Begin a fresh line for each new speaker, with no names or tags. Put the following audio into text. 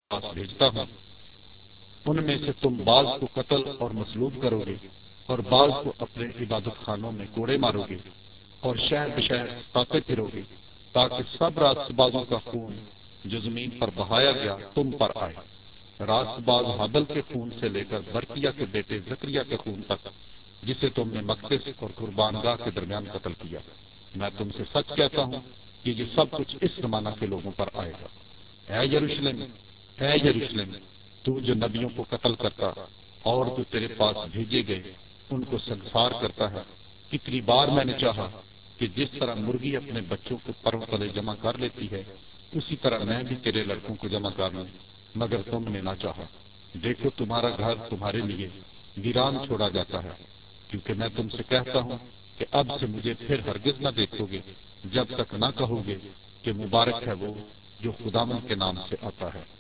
پاس بھیجتا ہوں، ان میں سے تم بعض کو قتل اور مصلوب کرو گے اور بعض کو اپنے عبادت خانوں میں کوڑے مارو گے اور شہر بشہر ستاتے پھرو گے، تاکہ سب راست بازوں کا خون جو زمین پر بہایا گیا تم پر آئے، راست باز حابل کے خون سے لے کر برکیہ کے بیٹے زکریا کے خون تک، جسے تم نے مقدس اور قربان گاہ کے درمیان قتل کیا۔ میں تم سے سچ کہتا ہوں کہ یہ سب کچھ اس زمانہ کے لوگوں پر آئے گا۔ اے یروشلم، اے یروشلم، تو جو نبیوں کو قتل کرتا اور جو تیرے پاس بھیجے گئے ان کو سنسار کرتا ہے، کتنی بار میں نے چاہا کہ جس طرح مرغی اپنے بچوں کو پروں تلے جمع کر لیتی ہے، اسی طرح میں بھی تیرے لڑکوں کو جمع کر لوں، مگر تم نے نہ چاہا۔ دیکھو تمہارا گھر تمہارے لیے ویران چھوڑا جاتا ہے، کیونکہ میں تم سے کہتا ہوں کہ اب سے مجھے پھر ہرگز نہ دیکھو گے، جب تک نہ کہو گے کہ مبارک ہے وہ جو خداوند کے نام سے آتا ہے۔